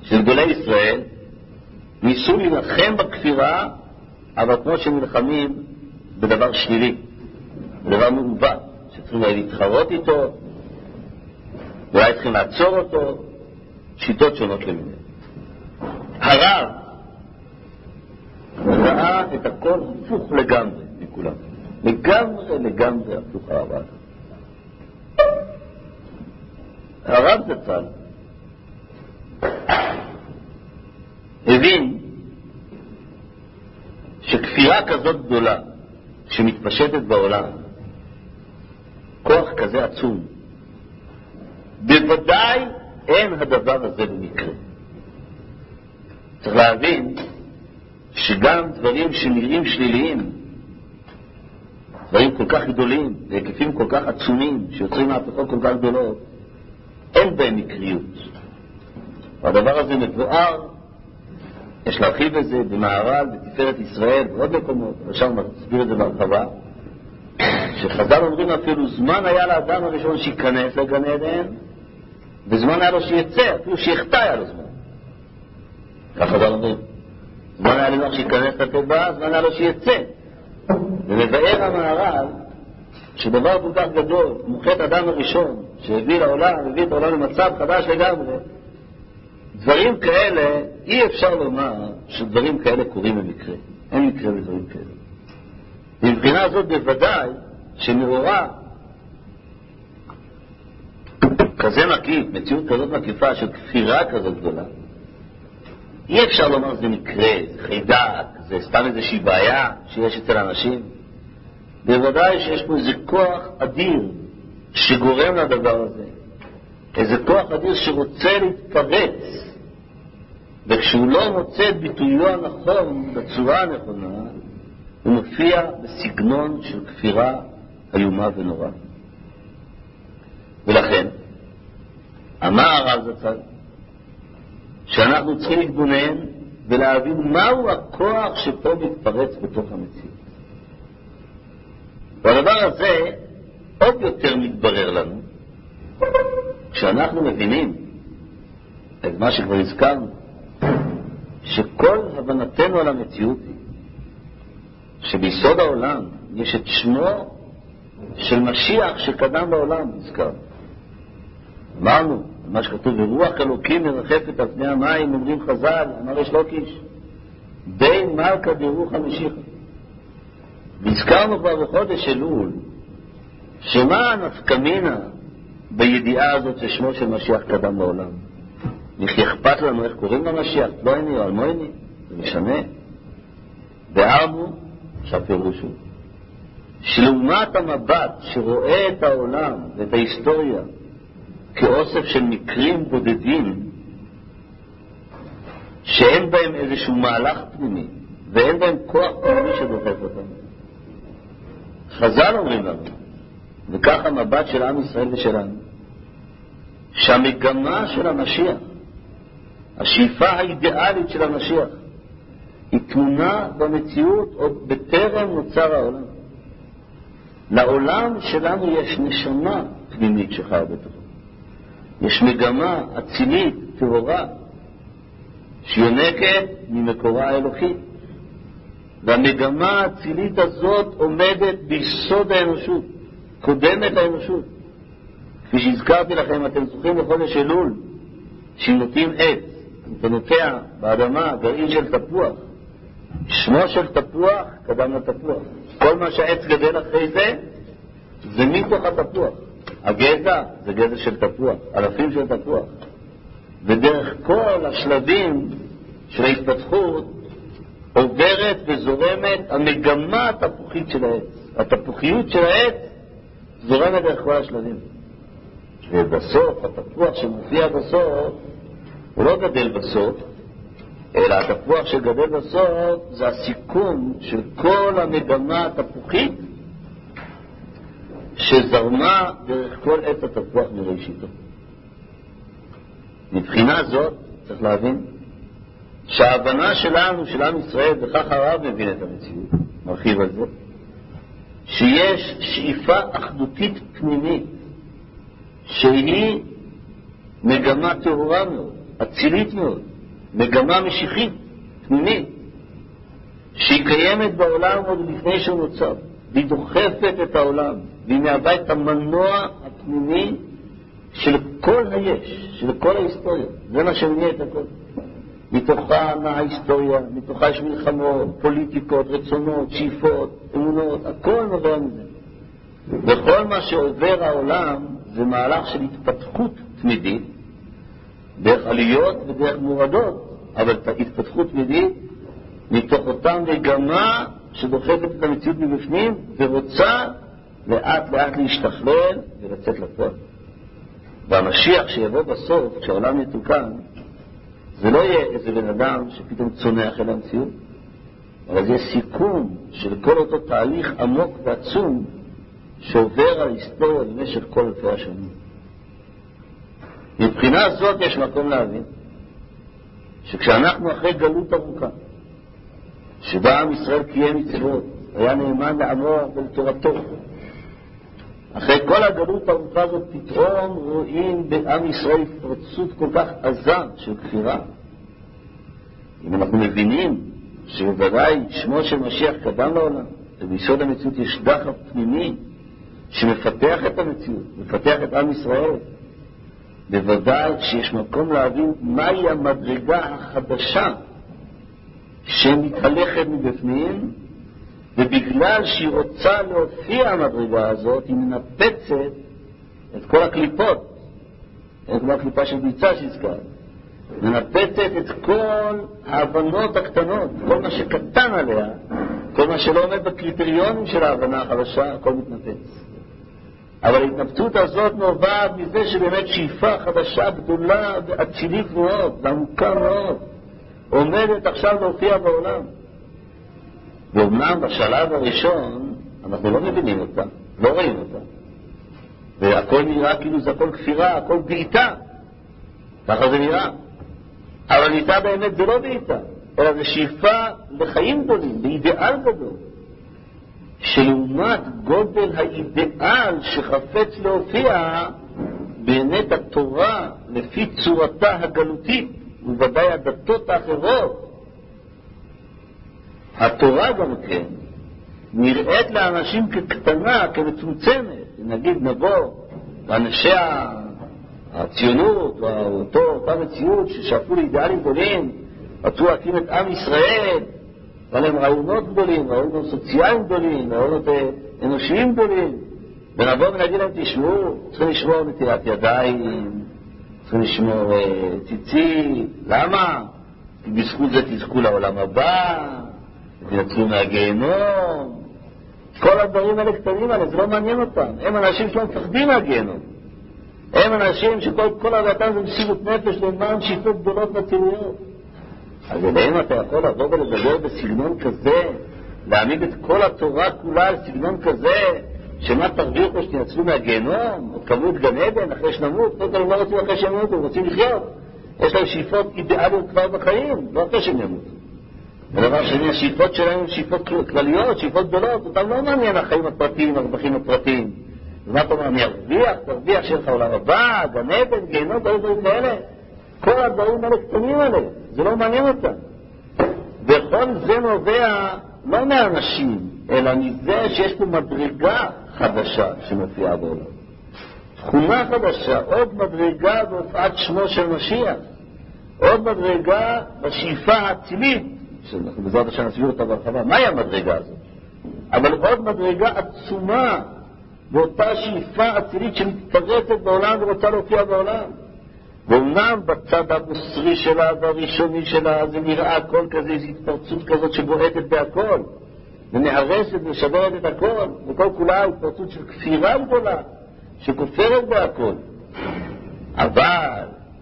של גדולי ישראל, ניסו להילחם בכפירה, אבל כמו שנלחמים בדבר שלילי, בדבר מעוות, שצריכים להתחרות איתו, ואולי צריכים לעצור אותו, שיטות שונות למיניהן. הרב ראה את הכל הפוך לגמרי מכולם. לגמרי הפוך הרב. הרב זצ"ל הבין שכפירה כזאת גדולה שמתפשטת בעולם, כוח כזה עצום, בוודאי אין הדבר הזה במקרה. צריך להבין שגם דברים שנראים שליליים, דברים כל כך גדולים, בהיקפים כל כך עצומים, שיוצרים מהפכות כל כך גדולות, אין בהם מקריות. והדבר הזה מבואר, יש להרחיב בזה במהר"ל, בתפארת ישראל, ועוד מקומות, עכשיו נסביר את זה בהרחבה, שחז"ל אומרים אפילו זמן היה לאדם הראשון שיכנס לגן עדן, וזמן היה לו שיצא, אפילו שיחטא היה לו זמן. כך חז"ל אומרים. זמן היה לנוח שיכנס לתיבה, זמן היה לו שיצא. ומבאר המהר"ל שדבר כל כך גדול, מוחת אדם הראשון, שהביא לעולם, הביא את העולם למצב חדש לגמרי, דברים כאלה, אי אפשר לומר שדברים כאלה קורים במקרה. אין מקרה לדברים כאלה. מבחינה הזאת בוודאי שמאורע כזה מקיף, מציאות כזאת מקיפה של כפירה כזאת גדולה, אי אפשר לומר שזה מקרה, זה חידק, זה סתם איזושהי בעיה שיש אצל אנשים. בוודאי שיש פה איזה כוח אדיר שגורם לדבר הזה. איזה כוח אדיר שרוצה להתפרץ, וכשהוא לא מוצא את ביטויו הנכון בצורה הנכונה, הוא מופיע בסגנון של כפירה איומה ונורא. ולכן אמר הרב זצ"ל שאנחנו צריכים להתבונן ולהבין מהו הכוח שפה מתפרץ בתוך המציאות. והדבר הזה עוד יותר מתברר לנו כשאנחנו מבינים את מה שכבר הזכרנו, שכל הבנתנו על המציאות היא שביסוד העולם יש את שמו של משיח שקדם בעולם, נזכר. אמרנו, מה שכתוב, ורוח אלוקים מרחפת על פני המים, אומרים חז"ל, אמר יש לוקיש, בין מלכה דרוחה משיחה. והזכרנו כבר בחודש אלול, שמה הנפקמינה בידיעה הזאת ששמו של משיח קדם בעולם? איך אכפת לנו איך קוראים למשיח, פלויני או אלמויני, זה משנה. ואמרנו, שהפירוש הוא, שלעומת המבט שרואה את העולם ואת ההיסטוריה כאוסף של מקרים בודדים שאין בהם איזשהו מהלך פנימי ואין בהם כוח פנימי שדוחף אותם, חז"ל אומרים לנו, וכך המבט של עם ישראל ושלנו, שהמגמה של המשיח, השאיפה האידיאלית של המשיח, היא תמונה במציאות עוד בטרם נוצר העולם. לעולם שלנו יש נשמה פנימית שחיה בתוכו. יש מגמה אצילית, טהורה, שיונקת ממקורה האלוקית. והמגמה האצילית הזאת עומדת ביסוד האנושות, קודמת האנושות. כפי שהזכרתי לכם, אתם זוכרים בחודש אלול, שנוטעים עץ, אתה נוטע באדמה גרעין של תפוח. שמו של תפוח קדם לתפוח. כל מה שהעץ גדל אחרי זה, זה מתוך התפוח. הגזע זה גזע של תפוח, אלפים של תפוח. ודרך כל השלבים של ההתפתחות עוברת וזורמת המגמה התפוחית של העץ. התפוחיות של העץ זורמת דרך כל השלבים. ובסוף, התפוח שמופיע בסוף, הוא לא גדל בסוף, אלא התפוח שגדל בסוף זה הסיכום של כל המגמה התפוחית שזרמה דרך כל עץ התפוח מראשיתו. מבחינה זאת צריך להבין שההבנה שלנו, של עם ישראל, וכך הרב מבין את המציאות, מרחיב על זה, שיש שאיפה אחדותית פנימית שהיא מגמה טהורה מאוד, אצילית מאוד, מגמה משיחית, פנימית, שהיא קיימת בעולם עוד לפני שהוא נוצר, והיא דוחפת את העולם, והיא מהווה את המנוע הפנימי של כל היש, של כל ההיסטוריה. זה מה שמניע את הכל. מתוכה ההיסטוריה, מתוכה יש מלחמות, פוליטיקות, רצונות, שאיפות, אמונות, הכל נובע מזה. וכל מה שעובר העולם זה מהלך של התפתחות תמידית, דרך עליות ודרך מורדות, אבל התפתחות תמידית מתוך אותה מגמה שדוחפת את המציאות מבפנים ורוצה לאט לאט להשתכלל ולצאת לפועל. והמשיח שיבוא בסוף, כשהעולם יתוקן, זה לא יהיה איזה בן אדם שפתאום צונח אל המציאות, אבל זה יהיה סיכום של כל אותו תהליך עמוק ועצום שעובר על היסטוריה במשך כל אלפי השנים. מבחינה הזאת יש מקום להבין שכשאנחנו אחרי גלות ארוכה, שבה עם ישראל קיים מצוות, היה נאמן לעמו ולתורתו, אחרי כל הגלות הארוכה הזאת פתאום רואים בעם ישראל התפרצות כל כך עזה של כפירה. אם אנחנו מבינים שבוודאי שמו של משיח קדם לעולם, וביסוד המציאות יש דחף פנימי שמפתח את המציאות, מפתח את עם ישראל, בוודאי שיש מקום להבין מהי המדרגה החדשה שמתהלכת מבפנים, ובגלל שהיא רוצה להופיע המדרגה הזאת, היא מנפצת את כל הקליפות, כמו הקליפה של ביצה שהזכר, מנפצת את כל ההבנות הקטנות, כל מה שקטן עליה, כל מה שלא עומד בקריטריונים של ההבנה החדשה, הכל מתנפץ. אבל ההתנפצות הזאת נובעת מזה שבאמת שאיפה חדשה גדולה ועצילית מאוד, ועמוקה מאוד, עומדת עכשיו להופיע בעולם. ואומנם בשלב הראשון אנחנו לא מבינים אותה, לא רואים אותה, והכל נראה כאילו זה הכל כפירה, הכל בעיטה, ככה זה נראה. אבל בעיטה באמת זה לא בעיטה, אלא זה שאיפה לחיים גדולים, באידיאל גדול, שלעומת גודל האידיאל שחפץ להופיע, באמת התורה לפי צורתה הגלותית, ובוודאי הדתות האחרות, התורה גם כן נראית לאנשים כקטנה, כמצומצמת. נגיד נבוא לאנשי הציונות, אותה מציאות ששאפו לאידיאלים גדולים, רצו להקים את עם ישראל, אבל הם רעיונות גדולים, רעיונות סוציאליים גדולים, רעיונות אנושיים גדולים, ונבוא ונגיד להם, תשמעו, צריכים לשמור נטילת ידיים, צריכים לשמור ציצית. למה? כי בזכות זה תזכו לעולם הבא, ויצאו מהגיהנום. כל הדברים האלה קטנים האלה, זה לא מעניין אותם. הם אנשים שלא מפחדים מהגיהנום. הם אנשים שכל הרגעתם זה מסירות נפש למען שאיפות גדולות וציריות. אז אליהם אתה יכול לבוא ולדבר בסגנון כזה, להעמיד את כל התורה כולה על סגנון כזה, שמה תרוויחו שתנצלו מהגיהנום, או תקבלו את גן עדן אחרי שנמות. לא רוצים אחרי שנמות, הם רוצים לחיות. יש להם שאיפות אידיאליות כבר בחיים, לא אחרי שנמות. ודבר שני, השאיפות שלהם הן שאיפות כלליות, שאיפות גדולות, אותם לא מעניין החיים הפרטיים, הרווחים הפרטיים. ומה אתה אומר, אני תרוויח שלך עולם הבא, גן עדן, גיהנום, דברים כאלה. כל הדברים האלה קטנים האלה, זה לא מעניין אותם. וכל זה נובע לא מהאנשים, אלא מזה שיש פה מדרגה חדשה שמופיעה בעולם. תכונה חדשה, עוד מדרגה בהופעת שמו של משיח, עוד מדרגה בשאיפה האצילית, שאנחנו בעזרת השם נסביר אותה בהרחבה, מהי המדרגה הזאת? אבל עוד מדרגה עצומה באותה שאיפה אצילית שמתפרצת בעולם ורוצה להופיע בעולם. ואומנם בצד המוסרי שלה והראשוני שלה זה נראה הכל כזה, איזו התפרצות כזאת שבועטת בהכל ומערסת ושברת את הכל, וכל כולה התפרצות של כפירה גדולה שכופרת בהכל. אבל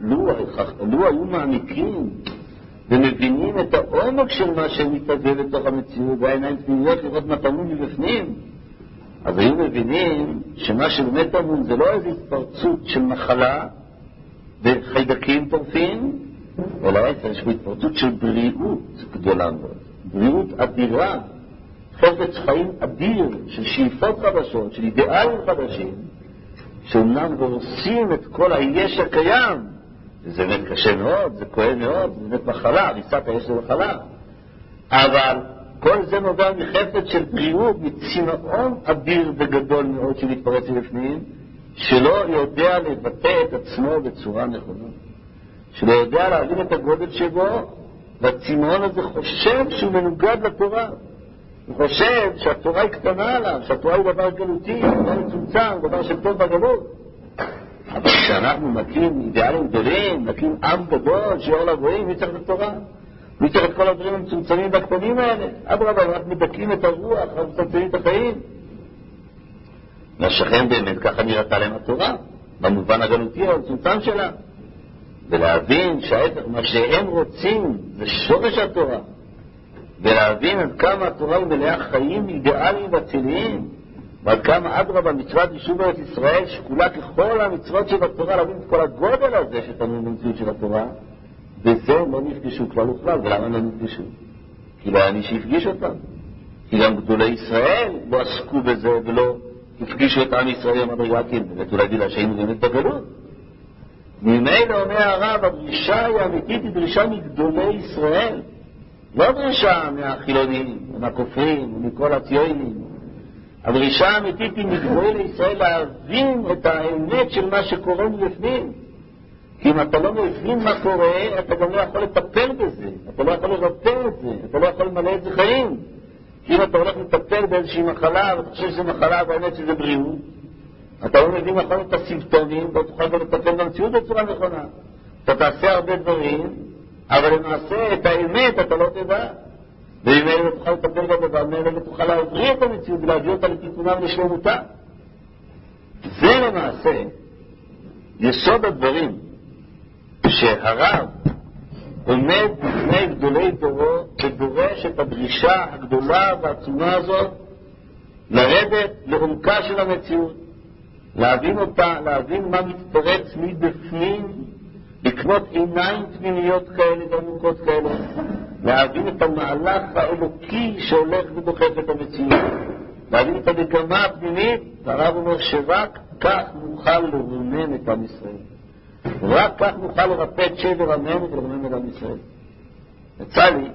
לו היו מעמיקים ומבינים את העומק של מה שמתהווה בתוך המציאות, והעיניים פנימיות לראות מה טמון מבפנים, אז היו מבינים שמה שבאמת טמון זה לא איזו התפרצות של מחלה וחיידקים טורפים, אלא יש פה התפרצות של בריאות גדולה מאוד, בריאות אדירה, חפץ חיים אדיר של שאיפות חדשות, של אידיאלים חדשים, שאומנם הורסים את כל היש הקיים, זה באמת קשה מאוד, זה כואב מאוד, זה באמת מחלה, ריסת האש זה מחלה. אבל כל זה נובע מחפץ של בריאות, מצינאון אדיר וגדול מאוד שמתפרץ בפנים, שלא יודע לבטא את עצמו בצורה נכונה. שלא יודע להבין את הגודל שבו, והצינאון הזה חושב שהוא מנוגד לתורה. הוא חושב שהתורה היא קטנה עליו, שהתורה היא דבר גלותי, דבר מצומצם, דבר של טוב בגלות. אבל כשאנחנו מקים אידיאלים גדולים, מקים עם גדול, שיעור לגויים, מי צריך את התורה? מי צריך את כל הדברים המצומצמים והקטנים האלה? אדרבה, אנחנו מדכאים את הרוח, אנחנו מצמצמים את החיים. והשכן באמת ככה נראתה להם התורה, במובן הגלותי המצומצם שלה. ולהבין שההפך, מה שהם רוצים זה שורש התורה. ולהבין עד כמה התורה היא מלאה חיים אידיאליים ואציליים, ועד כמה אדרבה מצוות יישוב ארץ ישראל שקולה ככל המצוות של התורה, להבין את כל הגודל הזה שתלוי במציאות של התורה, וזה לא נפגשו כלל וכלל. ולמה לא נפגשו? כי לא היה מי שהפגיש אותם. כי גם גדולי ישראל לא עסקו בזה ולא הפגישו את עם ישראל במדרגה, כי באמת אולי בגלל שהיינו באמת בגלות. ממילא אומר הרב, הדרישה היא אמיתית, היא דרישה מגדולי ישראל. לא דרישה מהחילונים, מהכופרים, ומכל הציונים. הדרישה האמיתית היא מגדולי ישראל להבין את האמת של מה שקורה מבפנים. כי אם אתה לא מבין מה קורה, אתה גם לא יכול לטפל בזה. אתה לא יכול לבטא את זה. אתה לא יכול למלא את זה חיים. כי אם אתה הולך לטפל באיזושהי מחלה, ואתה חושב שזה מחלה, והאמת שזה בריאות, אתה לא מבין נכון את הסימפטומים, ואתה תוכל לטפל במציאות בצורה נכונה. אתה תעשה הרבה דברים, אבל למעשה את האמת אתה לא תדע. ואם אלה תוכל לטפל גם בדברים האלה, ותוכל להבריא את המציאות ולהביא אותה לתיקונה ולשלמותה. זה למעשה יסוד הדברים שהרב עומד בפני גדולי דורו ודורש את הדרישה הגדולה והעצומה הזאת לרדת לעומקה של המציאות, להבין אותה, להבין מה מתפרץ מבפנים, לקנות עיניים פנימיות כאלה ועמוקות כאלה, להבין את המהלך האלוקי שהולך ודוחף את המציאות, להבין את המגמה הפנימית. והרב אומר שרק כך נוכל לרומם את עם ישראל, רק כך נוכל לרפא את שבר עמנו ולרומם את עם ישראל. יצא לי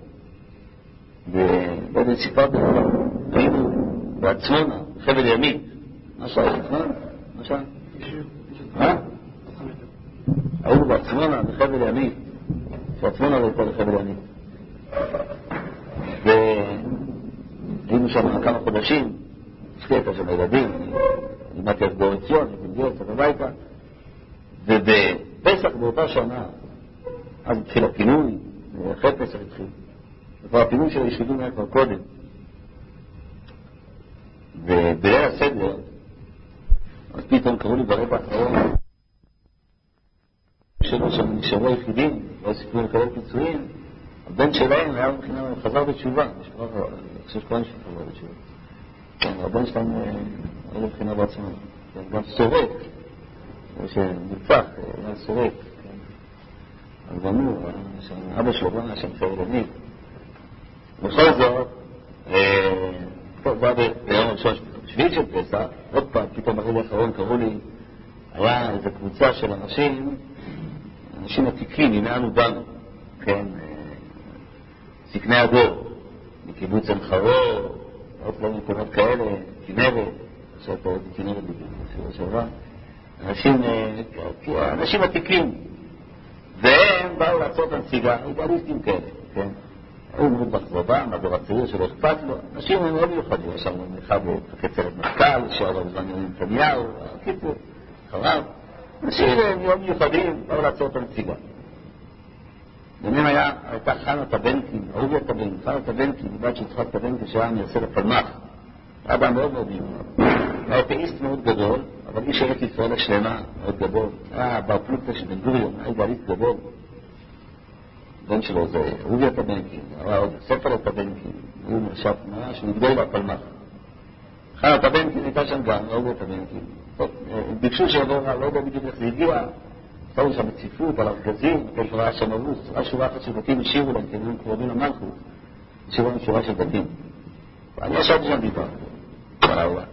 באיזה סיפר בכלל, היינו בעצמונה, בחבל ימית. מה שהיה? מה שהיה? היינו בעצמונה, בחבל ימית. שעצמונה לא הייתה בחבל ימית. והיינו שם כמה חודשים, שכיתה שם הילדים, לימדתי אז באור עציון, הייתי קצת הביתה, ובפסח באותה שנה, אז התחיל הפינוי, ואחרי פסח התחיל. וכבר הפינוי של היישובים היה כבר קודם. ובליל הסדר, אז פתאום קראו לי ברגע האחרון, שלו שם נשארו היחידים, לא סיפרו לקבל פיצויים, הבן שלהם היה מבחינה, חזר בתשובה, אני חושב שכבר חזר בתשובה. כן, הבן שלהם היה מבחינה בעצמו, גם סורק, שנפח, היה סורק, אז אמרו, אבא שלו גם היה שם חרדנית. בכל זאת, זה היה ביום הראשון שביעי של פסח, עוד פעם, פתאום ברגע האחרון קראו לי, היה איזו קבוצה של אנשים עתיקים, הנה אנו באנו, כן, זקני הדור, מקיבוץ עין חרור, עוד לא מקומות כאלה, כנרת, עכשיו אתה רואה כנרת בשבוע, אנשים עתיקים, והם באו לעשות הנסיגה, אידאליסטים כאלה, כן, היו מאוד בחזובה, מהדור הצעיר שלא אכפת לו, אנשים הם מאוד מיוחדים, יש שם אחד כצוות מפכ"ל, שעבר בזמן ימים נתניהו, קיצור, חרב, אנשים מאוד מיוחדים, באו לעשות הנסיגה. ביניהם הייתה חנה טבנקין, אהוביה טבנקין, חנה טבנקין, בת של יצחק טבנקין שהיה מייסד הפלמ"ח, אדם מאוד מאוד מיוחד. היה אתאיסט מאוד גדול, אבל איש ארץ ישראל השלמה מאוד גדול. היה בר פלוגתא של בן גוריון, היה אידאליסט גדול. בן שלו זה אהוביה טבנקין, היה עוד ספר טבנקין, הוא משף ממש מגדול בפלמ"ח. חנה טבנקין הייתה שם גם, אהוביה טבנקין. ביקשו שיבוא, לא יודע בדיוק איך זה הגיע, עשו שם בציפות על ארגזים, כל שורה שם ארוס, היה שורה אחת של בתים השאירו להם, כי הם קרובים למלכות, השאירו להם שורה של בתים. ואני ישבתי שם דיברתי, על העולם.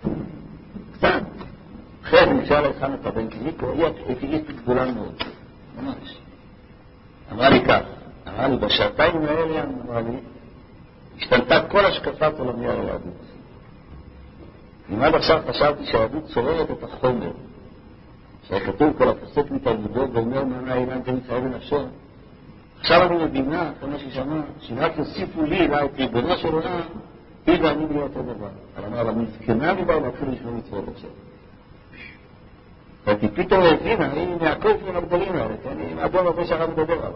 קצת, אחרי זה נשאר לי חנה טבנקין, היא אתאיסטית גדולה מאוד. ממש. אמרה לי כך, אמרה לי, בשעתיים האלה, אמרה לי, השתלטה כל השקפת עולמי על היהדות. אם עד עכשיו חשבתי שהיהדות צוררת את החומר, שכתוב כל הפוסק מתלמודו ואומר מענה אילן תמצאו בנפשו, עכשיו אני מבינה, כל מה ששמע, שרק יוסיפו לי אליי את ריבונו של עולם, היא ואני בלי אותו דבר. אבל אמר, אבל מתקנה מדי להתחיל לשמור מצוות עכשיו. ואתי פתאום הבינה, אני מהקורפים הגדולים האלה, אני מהדור הזה שהרב מדבר עליו.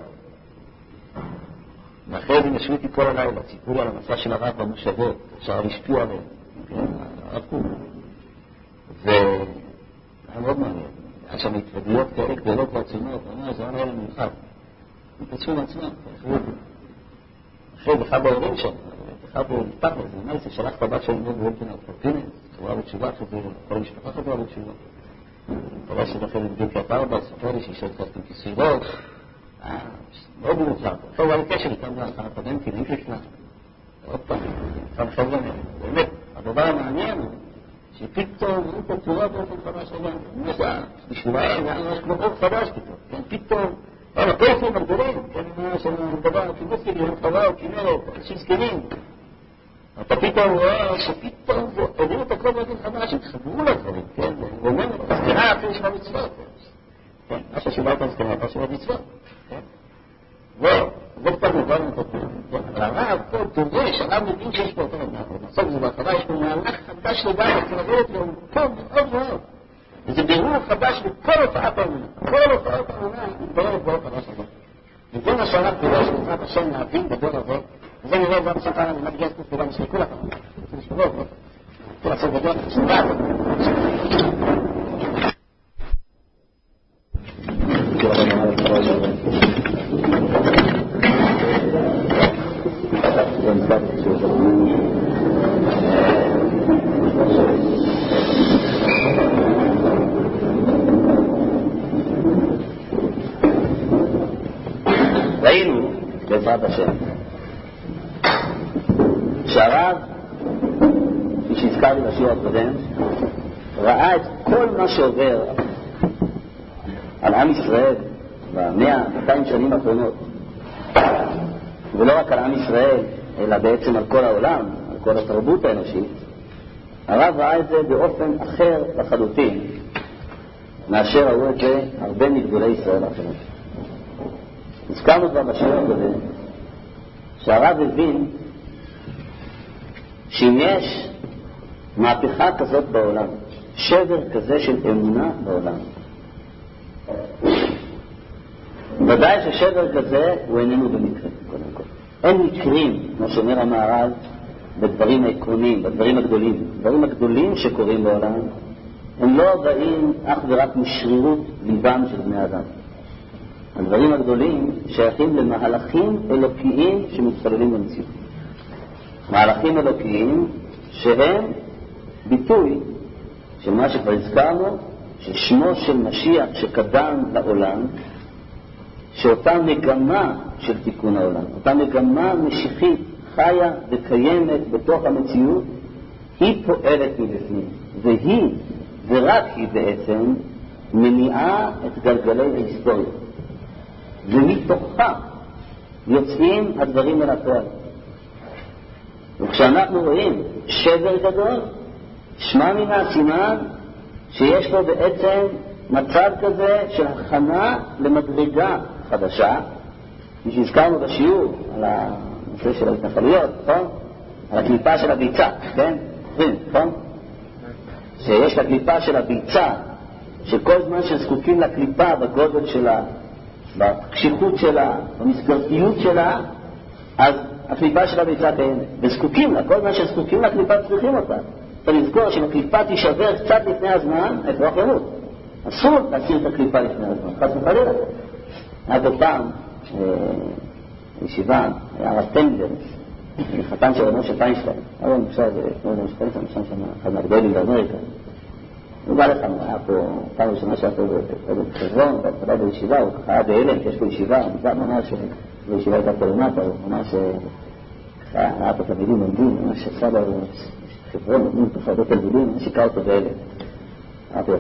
ואחרי זה נשאו איתי כל הלילה, סיפור על המסע של הרב במושבות, שהרב השפיע עליהם, הרב קוק. והיה מאוד מעניין. היה שם התוודיות כאלה גדולות ועצומות, ממש, זה היה נראה למיוחד. הם פצעו מעצמם, אחרי אחד ההורים שם, אחד הוא נפתח לזה, אמר לי, שלח את הבת שלנו מאוד באולפן על פרטינס, חזרה בתשובה, כל המשפחה חזרה בתשובה. חזרה שבחר לבדיוק הפרבה, ספר לי שישאל קצת עם כיסוי ראש, מאוד מיוחד. טוב, היה קשר איתם לאחר הפדנטי, נהיק לפני. עוד פעם, פעם חבר'ה, באמת, הדבר המעניין הוא שפתאום הוא פה תורה באופן חדש לגמרי. בשבילם היה ממש כמו אור חדש פתאום. אבל הפרסים הגדולים, דבר הקיבוצי, חווה או כינרת, אנשים זקנים. אתה פתאום רואה שפתאום הביאו את הכל באופן חדש, התחברו לדברים, כן? ואומרים, הזכרה אפילו יש במצוות. כן, מה ששיברת הזכרה, אתה שיברת מצוות. כן? זה קצת נדבר נתתי. אבל הרב פה דורש, הרב מבין שיש פה אותו נדבר. בסוף זה בהתחלה, יש פה מהלך חדש לגמרי, תלמדות והוא פה מאוד מאוד. וזה בירור חדש בכל הופעת האמונה. כל הופעת האמונה מתבררת בעוד חדש הזה. וזה מה שהרב דורש בעזרת השם להבין בדור הזה. וזה נראה גם שכאן אני מגיע את כולם של כולם. זה משתולות, לא? כל הצד גדול, שבה. ראינו בעזרת השם שהרב, כפי שהזכרתי בשיעור הקודם, ראה את כל מה שעובר על עם ישראל ב100-200 שנים האחרונות, ולא רק על עם ישראל אלא בעצם על כל העולם, על כל התרבות האנושית. הרב ראה את זה באופן אחר לחלוטין מאשר ראו את זה הרבה מגדולי ישראל האחרים. הזכרנו כבר בשיעור הקודם שהרב הבין שאם יש מהפכה כזאת בעולם, שבר כזה של אמונה בעולם, ודאי ששבר כזה הוא איננו במקרה, קודם כל. אין מקרים, כמו שאומר המהר"ל, בדברים העקרוניים, בדברים הגדולים. הדברים הגדולים שקורים בעולם הם לא באים אך ורק משרירות ליבם של בני אדם. הדברים הגדולים שייכים למהלכים אלוקיים שמתחוללים במציאות. מהלכים אלוקיים שהם ביטוי של מה שכבר הזכרנו, של שמו של משיח שקדם לעולם, שאותה מגמה של תיקון העולם, אותה מגמה משיחית חיה וקיימת בתוך המציאות, היא פועלת מבפנים, והיא ורק היא בעצם מניעה את גלגלי ההיסטוריה, ומתוכה יוצאים הדברים אל הפועל. וכשאנחנו רואים שבר גדול, שמע מן הסימן שיש פה בעצם מצב כזה של הכנה למדרגה חדשה, שהזכרנו בשיעור על הנושא של ההתנחלויות, נכון? על הקליפה של הביצה, כן? נכון? שיש לקליפה של הביצה, שכל זמן שזקוקים לקליפה בגודל שלה, בקשיחות שלה, במסגרתיות שלה, אז הקליפה של הביצה קיימת, וזקוקים לה, כל זמן שזקוקים לקליפה צריכים אותה. אתה לזכור שאם הקליפה תישבר קצת לפני הזמן, אפרוח למות. אסור להסיר את הקליפה לפני הזמן, חס וחלילה. היה בפעם ישיבה, היה הרב טנגלר, חתן של משה פיינשטיין, היה עכשיו, משה פיינשטיין, שם אחד מהגדולים באמריקה. הוא בא לכאן, היה פה פעם ראשונה שהיה פה בחברון, בהתחלה בישיבה, הוא ככה היה בהלם, כי יש פה ישיבה, ממש, בישיבה הייתה פה למטה, הוא ממש, היה פה תלמידים עומדים, ממש עשה לו חברון, עומדים פה הרבה תלמידים, שיקה אותו בהלם.